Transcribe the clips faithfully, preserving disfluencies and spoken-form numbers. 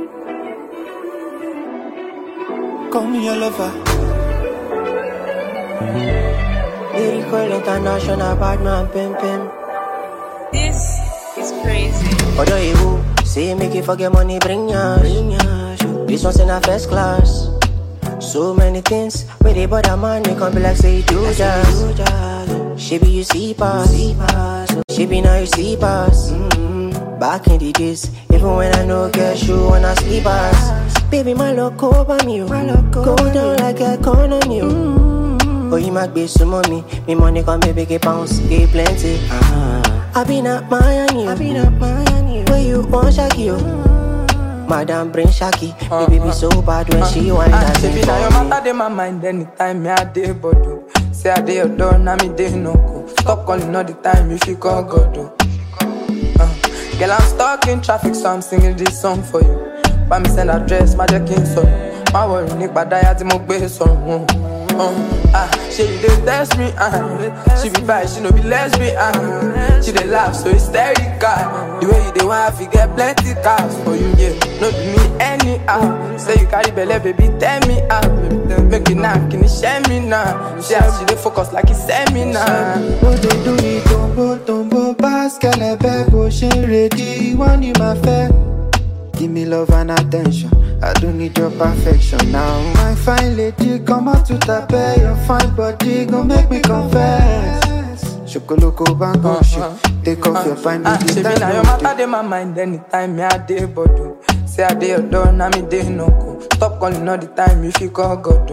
Call me your lover. Lyrical international bad man pim pim. This is crazy. Although you say make you forget money, bring yash. This one's in a first class. So many things where they bother man, they come be like say you do jazz. She be you see pass, she be now you see pass. Mm-hmm. Back in the days, even when I no get shoe on a sleepers. Baby, my luck over me, go down like a corn on you. Mm-hmm. Oh, you might be some money, me money come baby get pounds, get plenty. Uh-huh. I been up Miami, I been up Miami. Where you want Shaki, yo? Mm-hmm. Madam bring Shaki, uh-huh. Baby be so bad when uh-huh. she whine uh-huh. that thing for me. Your matter dey my mind anytime me a dey bodo. Say I dey your door, now me dey no go. Stop calling all the time if you call God. Uh, girl, I'm stuck in traffic, so I'm singing this song for you. But me send address, my king son. My worry, Nick, but I had to move based on. Ah, she dey test me, ah. She be bi, she no be lesbian, ah. She dey laugh, so hysterical. The way you dey want, you get plenty cars for you, yeah. No do me anyhow. Say you carry belly, baby, tell me, ah. Make it knock, can you share me now? She has, she dey focus like it's seminar. What they do it, tombo, tombo, basket, bebo, she ready, want you my fair. Give me love and attention, I don't need your perfection now. My fine lady, come out to tape. Your fine body gon' make me confess. Chocoloko bango shit, take off your fine uh, baby. Uh, now your matter dey my mind anytime me a dey bodo. Say I dey your door, now me dey no go. Stop calling all the time if you call God.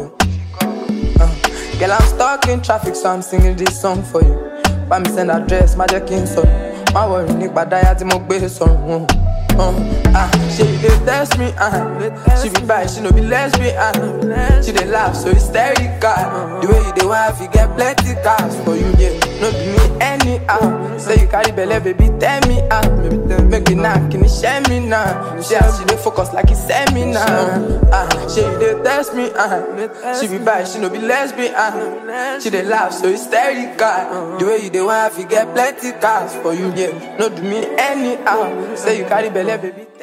Uh, girl, I'm stuck in traffic, so I'm singing this song for you. But me send address, my king son. My worry, Nick, but I had to move based on. Uh, ah, she dey test me, ah. She be bi, she no be lesbian, ah. She dey laugh, so hysterical. The way you dey want, you get plenty cars for you, yeah. No do me anyhow. Say you carry belly, baby, tell me, ah. Make it knock, can you share me now? She has, she dey focus like it's seminar. Ah, she dey test me, ah. She be bi, she no be lesbian, ah. She dey laugh, so hysterical. The way you dey want, you get plenty cars for you, yeah. No do me anyhow. Say you carry belly, baby.